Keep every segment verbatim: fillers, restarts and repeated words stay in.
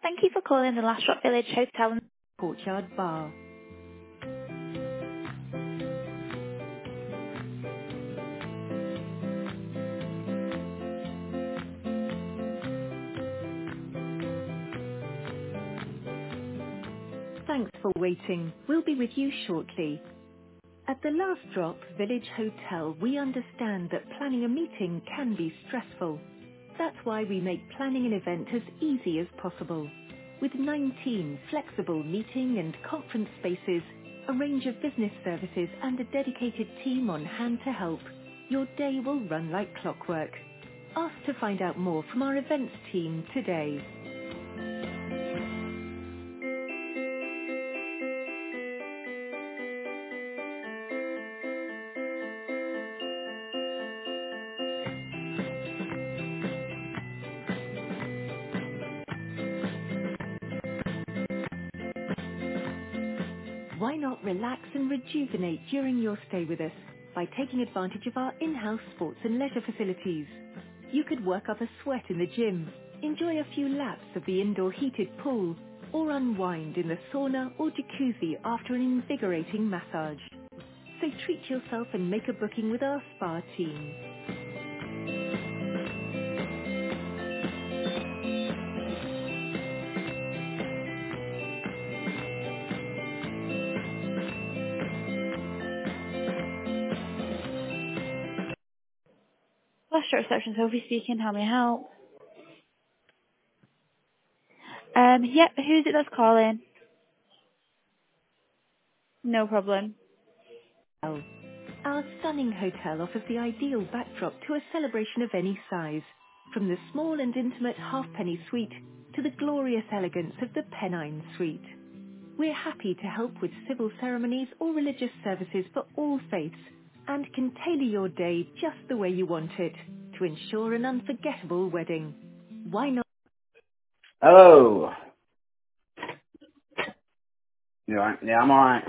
Thank you for calling the Last Rock Village Hotel and Courtyard Bar. Thanks for waiting. We'll be with you shortly. At the Last Drop Village Hotel, we understand that planning a meeting can be stressful. That's why we make planning an event as easy as possible. With nineteen flexible meeting and conference spaces, a range of business services and a dedicated team on hand to help, your day will run like clockwork. Ask to find out more from our events team today. Why not relax and rejuvenate during your stay with us by taking advantage of our in-house sports and leisure facilities? You could work up a sweat in the gym, enjoy a few laps of the indoor heated pool, or unwind in the sauna or jacuzzi after an invigorating massage. So treat yourself and make a booking with our spa team. Last Rock Reception, Sophie speaking. How may I help? Um, yep, who's it that's calling? No problem. Well, our stunning hotel offers the ideal backdrop to a celebration of any size, from the small and intimate halfpenny suite to the glorious elegance of the Pennine Suite. We're happy to help with civil ceremonies or religious services for all faiths and can tailor your day just the way you want it to ensure an unforgettable wedding. Why not? Oh, you alright? Yeah, I'm alright.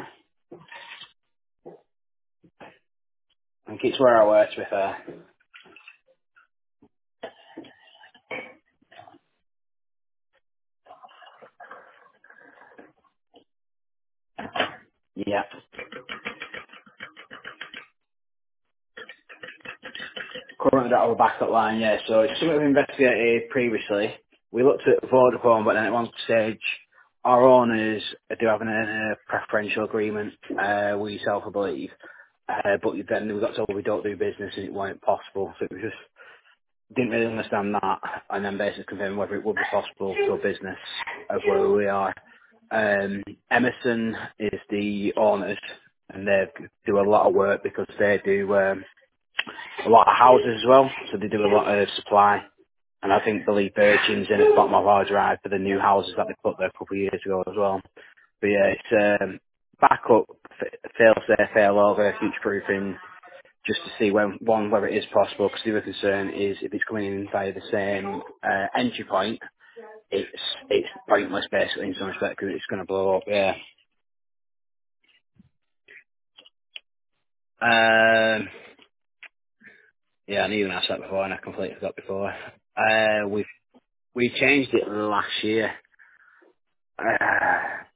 I think it's where I work with her. Yeah. Currently got our backup line, yeah. So it's something we investigated previously. We looked at Vodafone, but then at one stage, our owners do have an, a preferential agreement uh, with yourself, I believe. Uh, but then we got told we don't do business and it wasn't possible. So it was just didn't really understand that, and then basically confirm whether it would be possible for business of where we are. Um, Emerson is the owners, and they do a lot of work because they do um, a lot of houses as well, so they do a lot of supply. And I think believe Virgin's in at the bottom of our drive for the new houses that they put there a couple of years ago as well. But yeah, it's um, backup, f- fail safe, fail over, future proofing, just to see when one whether it is possible. Because the other concern is if it's coming in via the same uh, entry point, it's it's pointless basically in some respect because it's going to blow up. Yeah. Um. Yeah, I knew you asked that before, and I completely forgot before. Uh, we we changed it last year. Uh,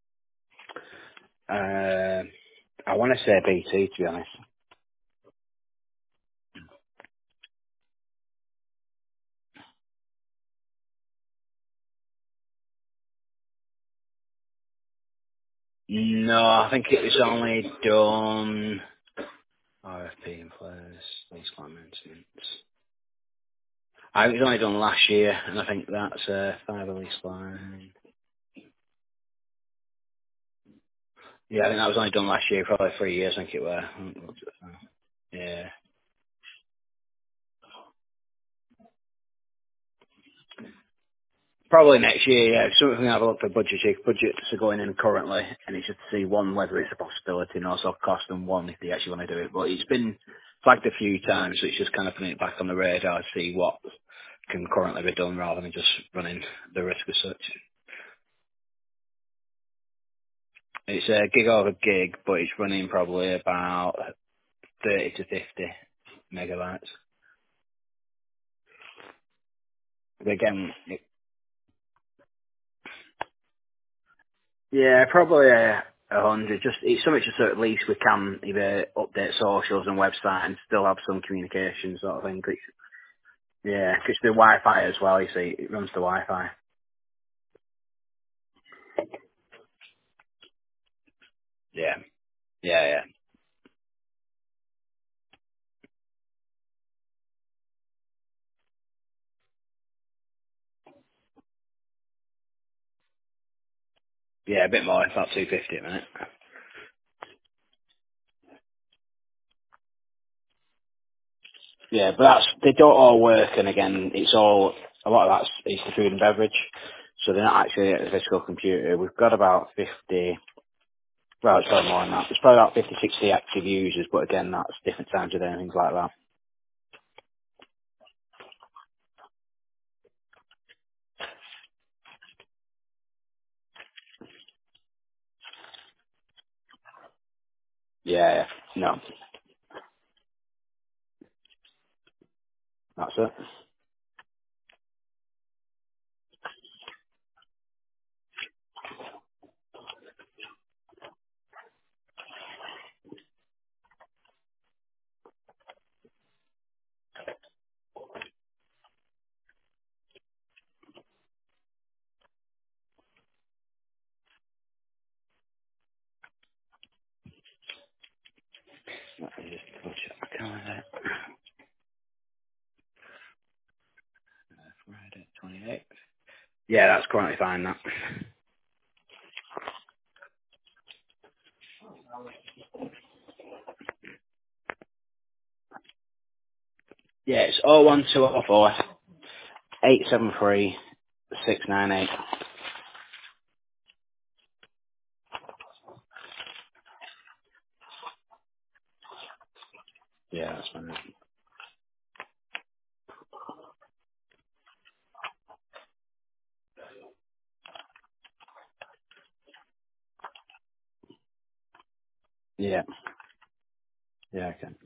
uh, I want to say B T to be honest. No, I think it was only done R F P in place, lease plan maintenance. I it was only done last year, and I think that's uh, fiber lease line. Yeah, I think that was only done last year, probably three years, I think it were. Yeah. Probably next year, yeah. Something we can have a look for budget. Budgets are going in currently, and it's just to see, one, whether it's a possibility, and also cost, and one, if they actually want to do it. But it's been flagged a few times, so it's just kind of putting it back on the radar to see what can currently be done rather than just running the risk as such. It's a gig over gig, but it's running probably about thirty to fifty megabytes. But again, Yeah, probably a, a hundred. Just it's something just so at least we can either update socials and website and still have some communication sort of thing. 'Cause it's- yeah, because the Wi-Fi as well. You see, it runs the Wi-Fi. Yeah, yeah, yeah, yeah. A bit more. It's about two fifty a minute. Yeah, but that's they don't all work. And again, it's all a lot of that's is the food and beverage. So they're not actually at the physical computer. We've got about fifty. Well, it's probably more than that. It's probably about fifty, sixty active users, but again, that's different times of day and things like that. Yeah, yeah. No, that's it. Let me just double check my calendar. Friday, twenty-eighth. Yeah, that's currently fine, that. Yeah, it's oh one two oh four eight seven three six nine eight. Yeah, that's fine. Yeah, yeah, I can.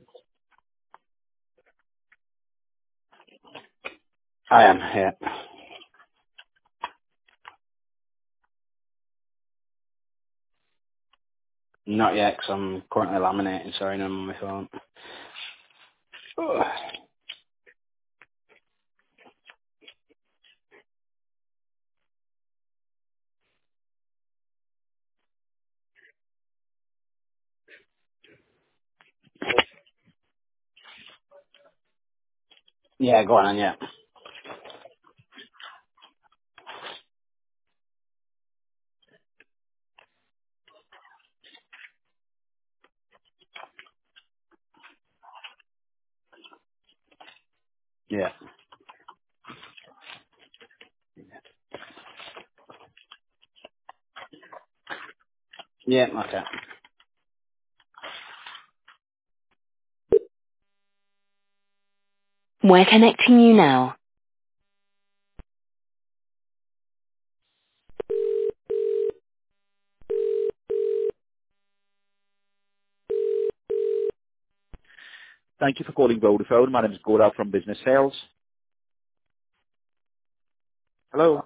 I am, yeah. Not yet, 'cause I'm currently laminating, sorry, no, I'm on my phone. Ugh. Yeah, go on, yeah. Yeah. Yeah, okay. We're connecting you now. Thank you for calling Vodafone. My name is Gaurav from Business Sales. Hello.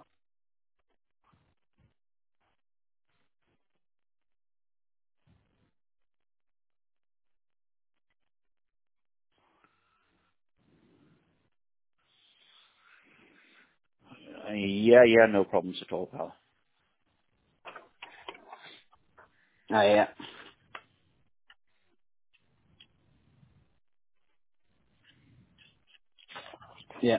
Uh, yeah, yeah, no problems at all, pal. Oh, yeah. Yeah.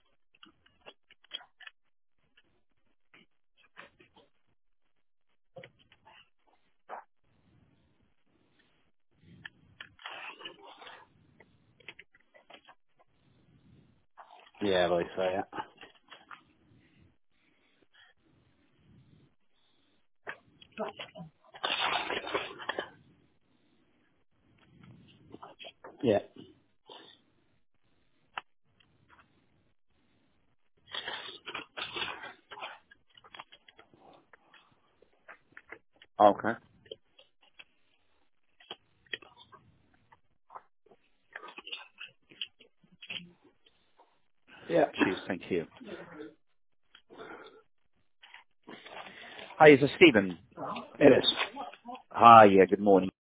Yeah, I believe so, yeah. Yeah. Okay. Yeah. Cheers, thank you. Hi, is this Stephen? It is. Hi, yeah, good morning.